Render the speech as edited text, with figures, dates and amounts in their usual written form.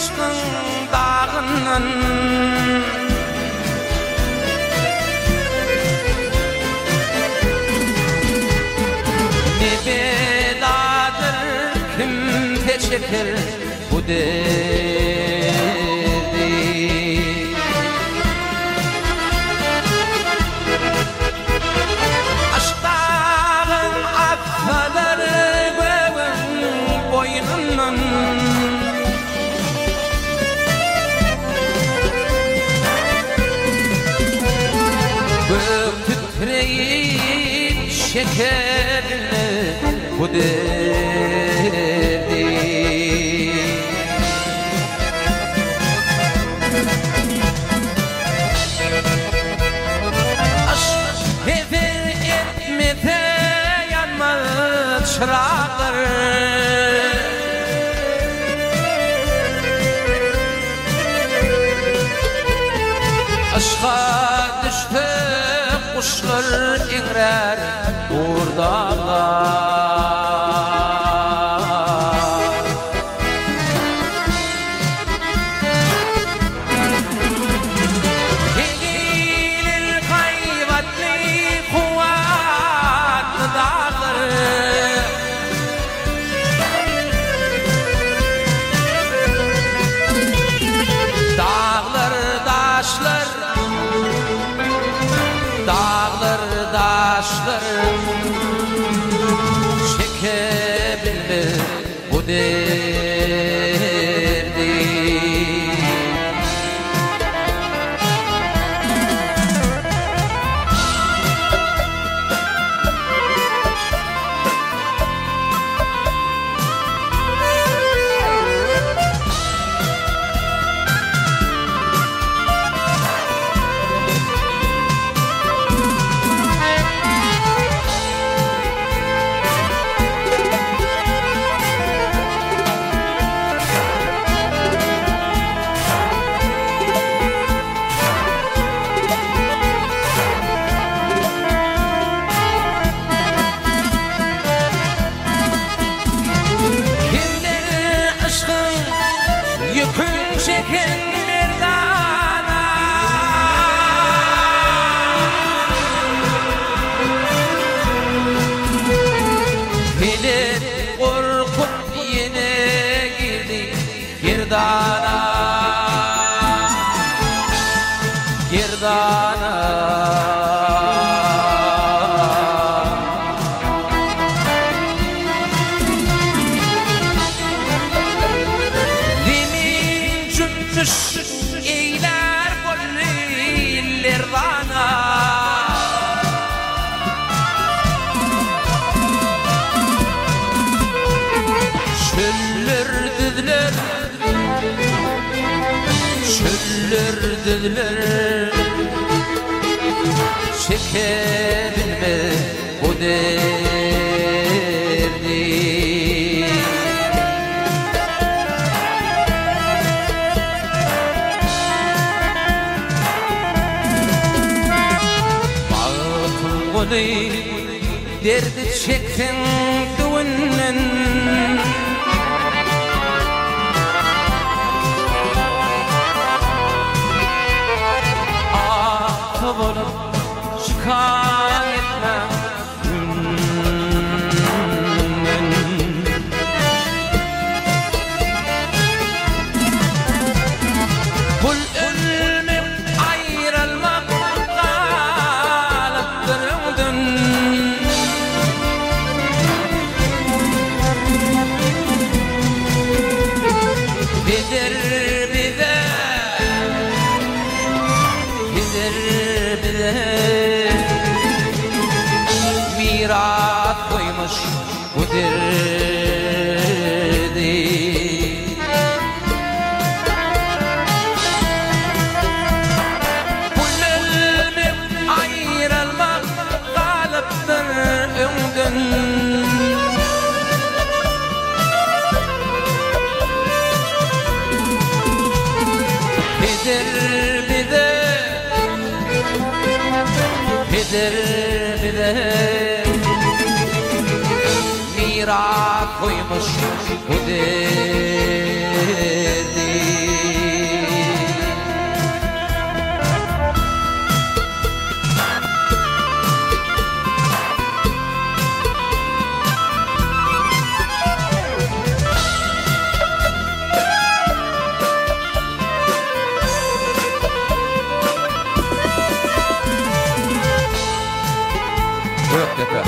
aşkın dağından ne bedadır kim çeker bu derdi. Aşkların affaları boynundan gök titreyip şekerle bu derdi. Aşk hever etmede yanmaz çırağlar. Aşka düştü kuşlar ingrer urdalar. Gelir kayvatlı kuvvetli dağlar. Dağlar daşlar, dağlar daşlar çekebilir bu derdi. Yükün çeken merdana bilir korkup yine girdi girdana, girdana. Eyler golliler bana şöllürdüler, şöllürdüler çekebilme bu derdi. Derdi çektin düğünden ah olup şikayetme kul ölmek ayrılmak kalıptırıldın. Bilir bize, bilir bize miras koymuş bu derdi. Kul ölmek ayrılmak kalıptır ömdün. Bilir bize miras koymuş bu derdi. Göktete.